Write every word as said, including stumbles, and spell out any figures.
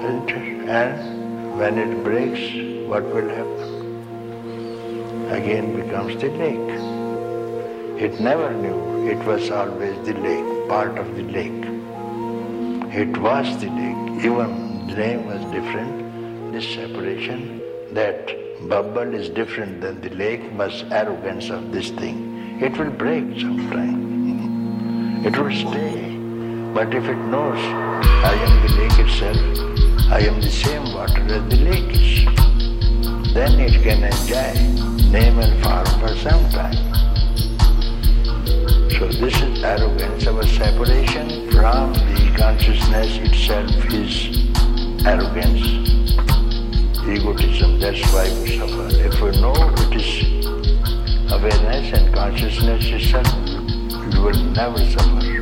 isn't it? And when it breaks, what will happen? Again becomes the lake. It never knew it was always the lake, part of the lake. It was the lake. Even the name was different. This separation, that bubble is different than the lake, was arrogance of this thing. It will break sometime. It will stay. But if it knows, I am the lake itself, I am the same water as the lake is, then it can enjoy name and form for some time. So this is arrogance. Our separation from the consciousness itself is arrogance, egotism. That's why we suffer. If we know it is awareness and consciousness itself, we will never suffer.